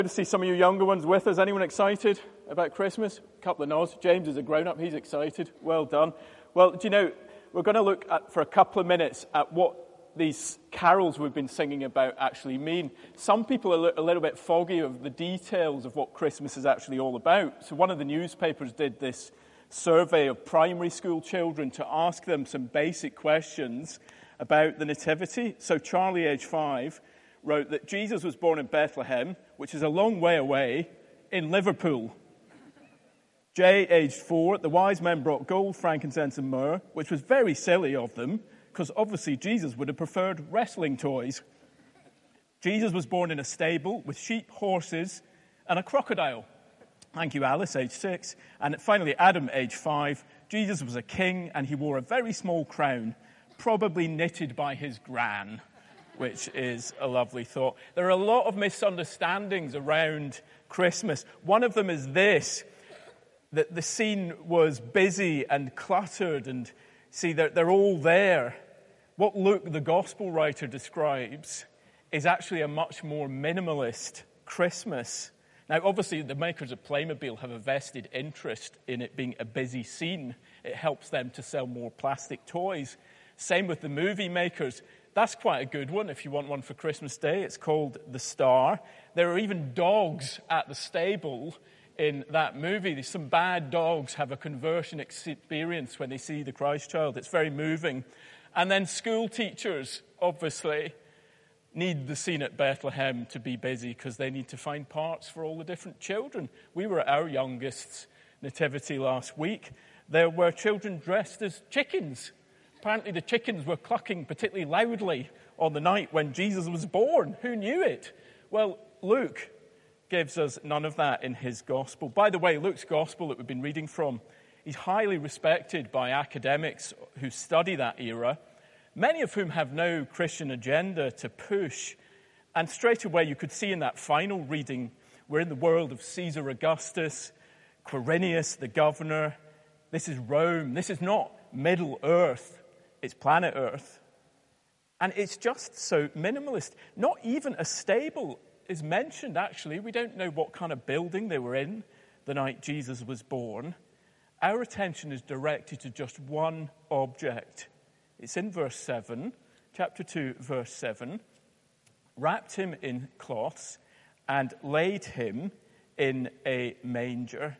Good to see some of you younger ones with us. Anyone excited about Christmas? A couple of nods. James is a grown-up. He's excited. Well done. Well, do you know, we're going to look at, for a couple of minutes, at what these carols we've been singing about actually mean. Some people are a little bit foggy of the details of what Christmas is actually all about. So one of the newspapers did this survey of primary school children to ask them some basic questions about the Nativity. So Charlie, age 5, wrote that Jesus was born in Bethlehem, which is a long way away, in Liverpool. Jay, aged 4, the wise men brought gold, frankincense, and myrrh, which was very silly of them, because obviously Jesus would have preferred wrestling toys. Jesus was born in a stable with sheep, horses, and a crocodile. Thank you, Alice, age 6. And finally, Adam, age 5. Jesus was a king, and he wore a very small crown, probably knitted by his gran, which is a lovely thought. There are a lot of misunderstandings around Christmas. One of them is this, that the scene was busy and cluttered, and see, they're all there. What Luke, the gospel writer, describes is actually a much more minimalist Christmas. Now, obviously, the makers of Playmobil have a vested interest in it being a busy scene. It helps them to sell more plastic toys. Same with the movie makers. That's quite a good one if you want one for Christmas Day. It's called The Star. There are even dogs at the stable in that movie. Some bad dogs have a conversion experience when they see the Christ child. It's very moving. And then school teachers, obviously, need the scene at Bethlehem to be busy because they need to find parts for all the different children. We were at our youngest's nativity last week. There were children dressed as chickens. Apparently the chickens were clucking particularly loudly on the night when Jesus was born. Who knew it? Well, Luke gives us none of that in his gospel. By the way, Luke's gospel that we've been reading from, he's highly respected by academics who study that era, many of whom have no Christian agenda to push. And straight away you could see in that final reading, we're in the world of Caesar Augustus, Quirinius, the governor. This is Rome. This is not Middle Earth. It's planet Earth. And it's just so minimalist. Not even a stable is mentioned, actually. We don't know what kind of building they were in the night Jesus was born. Our attention is directed to just one object. It's in verse 7, chapter 2, verse 7. Wrapped him in cloths and laid him in a manger.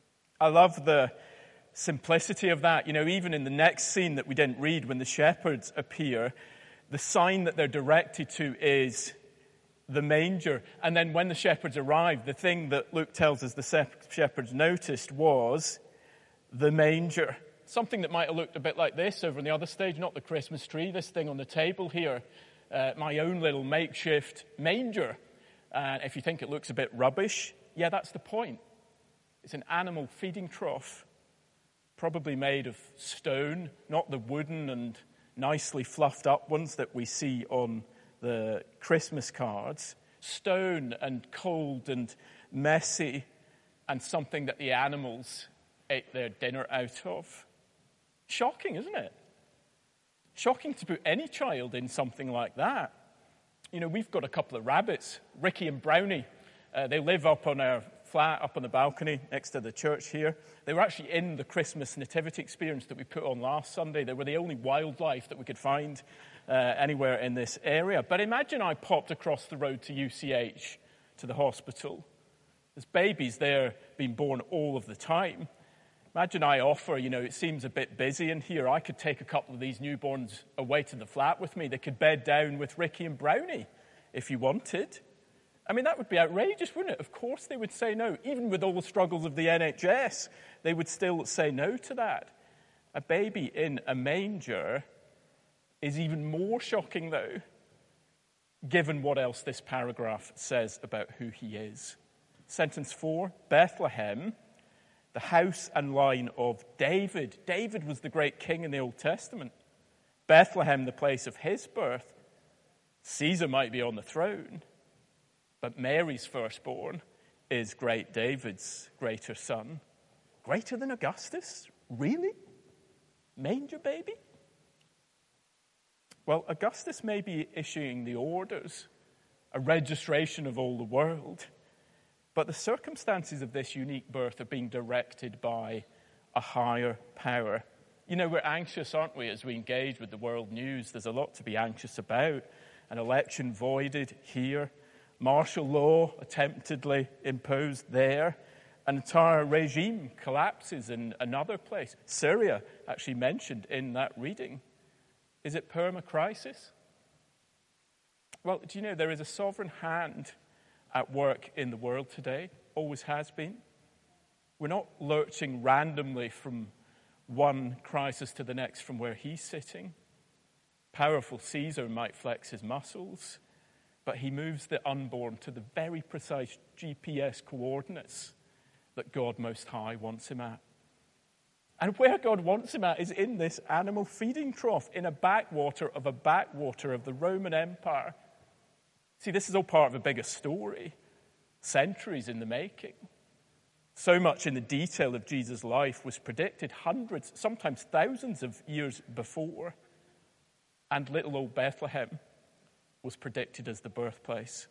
I love the simplicity of that. You know, even in the next scene that we didn't read, when the shepherds appear, the sign that they're directed to is the manger. And then when the shepherds arrive, the thing that Luke tells us the shepherds noticed was the manger. Something that might have looked a bit like this over on the other stage, not the Christmas tree, this thing on the table here, my own little makeshift manger. And if you think it looks a bit rubbish, yeah, that's the point. It's an animal feeding trough, probably made of stone, not the wooden and nicely fluffed up ones that we see on the Christmas cards. Stone and cold and messy, and something that the animals ate their dinner out of. Shocking, isn't it? Shocking to put any child in something like that. You know, we've got a couple of rabbits, Ricky and Brownie. They live up on our flat, up on the balcony next to the church here. They were actually in the Christmas nativity experience that we put on last Sunday. They were the only wildlife that we could find anywhere in this area. But imagine I popped across the road to UCH, to the hospital. There's babies there being born all of the time. Imagine I offer, you know, it seems a bit busy in here. I could take a couple of these newborns away to the flat with me. They could bed down with Ricky and Brownie if you wanted. I mean, that would be outrageous, wouldn't it? Of course they would say no. Even with all the struggles of the NHS, they would still say no to that. A baby in a manger is even more shocking, though, given what else this paragraph says about who he is. Sentence 4, Bethlehem, the house and line of David. David was the great king in the Old Testament. Bethlehem, the place of his birth. Caesar might be on the throne, but Mary's firstborn is great David's greater son. Greater than Augustus? Really? Manger baby? Well, Augustus may be issuing the orders, a registration of all the world. But the circumstances of this unique birth are being directed by a higher power. You know, we're anxious, aren't we, as we engage with the world news? There's a lot to be anxious about. An election voided here, martial law attemptedly imposed there, an entire regime collapses in another place. Syria, actually mentioned in that reading. Is it perma-crisis? Well, do you know there is a sovereign hand at work in the world today, always has been. We're not lurching randomly from one crisis to the next from where he's sitting. Powerful Caesar might flex his muscles, but he moves the unborn to the very precise GPS coordinates that God Most High wants him at. And where God wants him at is in this animal feeding trough, in a backwater of the Roman Empire. See, this is all part of a bigger story, centuries in the making. So much in the detail of Jesus' life was predicted hundreds, sometimes thousands of years before. And little old Bethlehem was predicted as the birthplace.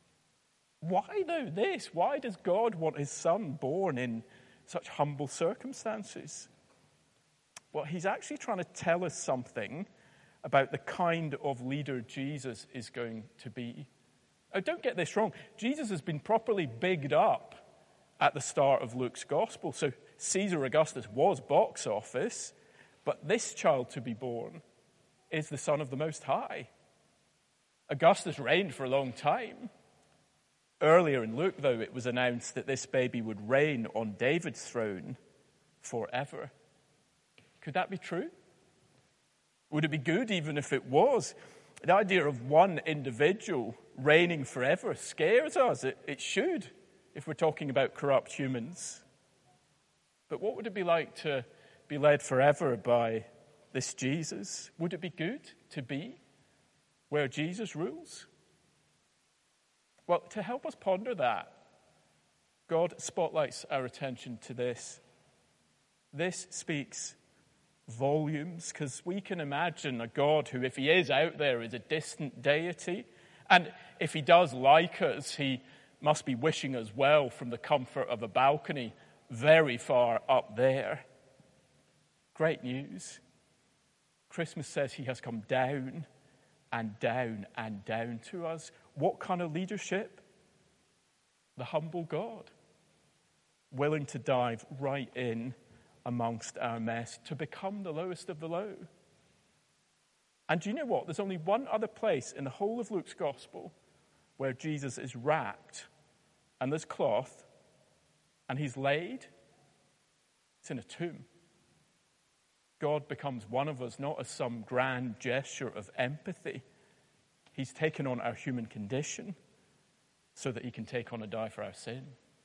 Why, though, this? Why does God want his son born in such humble circumstances? Well, he's actually trying to tell us something about the kind of leader Jesus is going to be. Oh, don't get this wrong. Jesus has been properly bigged up at the start of Luke's gospel. So Caesar Augustus was box office, but this child to be born is the Son of the Most High. Augustus reigned for a long time. Earlier in Luke, though, it was announced that this baby would reign on David's throne forever. Could that be true? Would it be good even if it was? The idea of one individual reigning forever scares us. It should, if we're talking about corrupt humans. But what would it be like to be led forever by this Jesus? Would it be good to be where Jesus rules? Well, to help us ponder that, God spotlights our attention to this. This speaks volumes, because we can imagine a God who, if he is out there, is a distant deity. And if he does like us, he must be wishing us well from the comfort of a balcony very far up there. Great news. Christmas says he has come down and down and down to us. What kind of leadership? The humble God, willing to dive right in amongst our mess to become the lowest of the low. And do you know what? There's only one other place in the whole of Luke's gospel where Jesus is wrapped and there's cloth and he's laid. It's in a tomb. God becomes one of us, not as some grand gesture of empathy. He's taken on our human condition so that he can take on and die for our sin.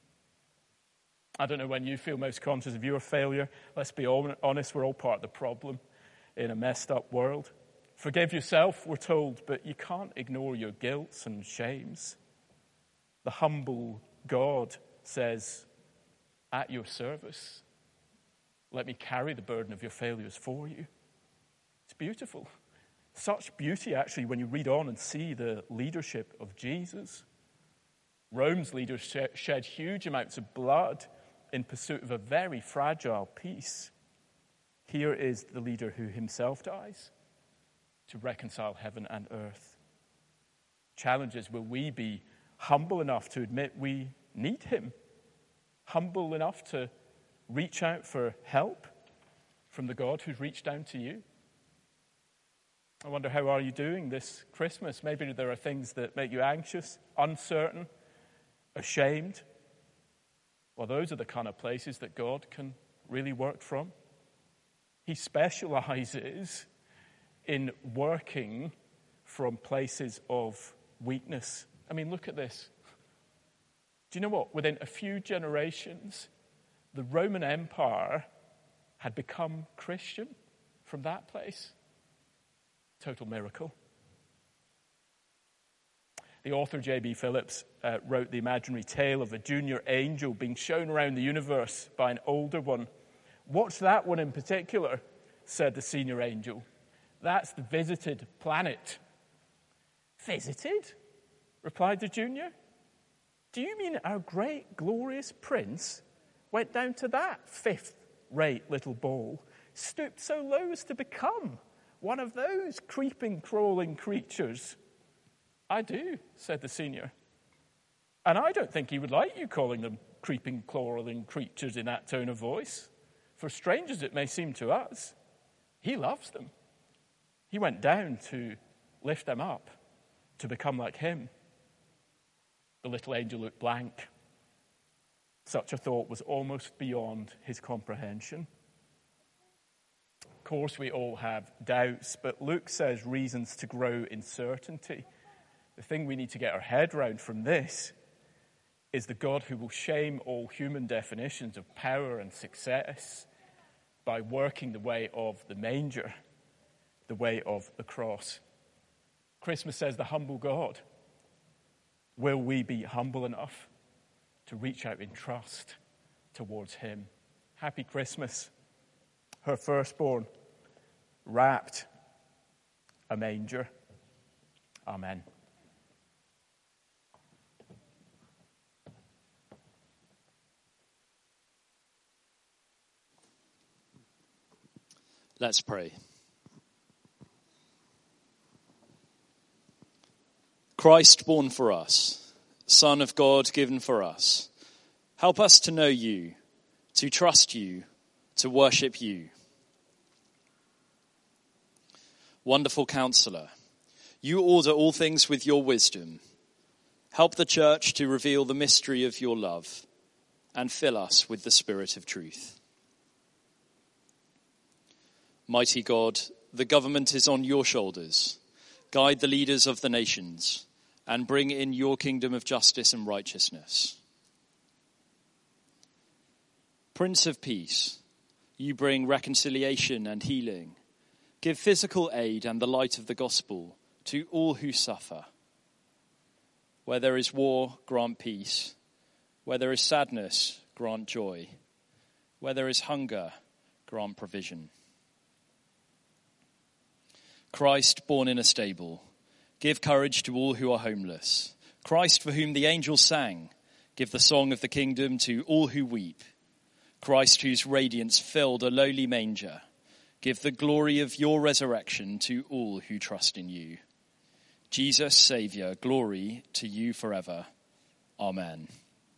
I don't know when you feel most conscious of your failure. Let's be honest, we're all part of the problem in a messed up world. Forgive yourself, we're told, but you can't ignore your guilts and shames. The humble God says, at your service, let me carry the burden of your failures for you. It's beautiful. Such beauty, actually, when you read on and see the leadership of Jesus. Rome's leaders shed huge amounts of blood in pursuit of a very fragile peace. Here is the leader who himself dies to reconcile heaven and earth. Challenge is, will we be humble enough to admit we need him? Humble enough to reach out for help from the God who's reached down to you? I wonder, how are you doing this Christmas? Maybe there are things that make you anxious, uncertain, ashamed. Well, those are the kind of places that God can really work from. He specializes in working from places of weakness. I mean, look at this. Do you know what? Within a few generations, the Roman Empire had become Christian from that place. Total miracle. The author J.B. Phillips wrote the imaginary tale of a junior angel being shown around the universe by an older one. Watch that one in particular, said the senior angel. That's the visited planet. Visited? Replied the junior. Do you mean our great, glorious prince went down to that fifth-rate little ball, stooped so low as to become one of those creeping, crawling creatures? I do, said the senior. And I don't think he would like you calling them creeping, crawling creatures in that tone of voice. For strange as it may seem to us, he loves them. He went down to lift them up, to become like him. The little angel looked blank. Such a thought was almost beyond his comprehension. Of course, we all have doubts, but Luke says reasons to grow in certainty. The thing we need to get our head round from this is the God who will shame all human definitions of power and success by working the way of the manger, the way of the cross. Christmas says the humble God. Will we be humble enough to reach out in trust towards him? Happy Christmas. Her firstborn wrapped a manger. Amen. Let's pray. Christ born for us, Son of God given for us, help us to know you, to trust you, to worship you. Wonderful Counselor, you order all things with your wisdom. Help the church to reveal the mystery of your love and fill us with the Spirit of truth. Mighty God, the government is on your shoulders. Guide the leaders of the nations and bring in your kingdom of justice and righteousness. Prince of Peace, you bring reconciliation and healing. Give physical aid and the light of the gospel to all who suffer. Where there is war, grant peace. Where there is sadness, grant joy. Where there is hunger, grant provision. Christ born in a stable, give courage to all who are homeless. Christ for whom the angels sang, give the song of the kingdom to all who weep. Christ whose radiance filled a lowly manger, give the glory of your resurrection to all who trust in you. Jesus, Saviour, glory to you forever. Amen.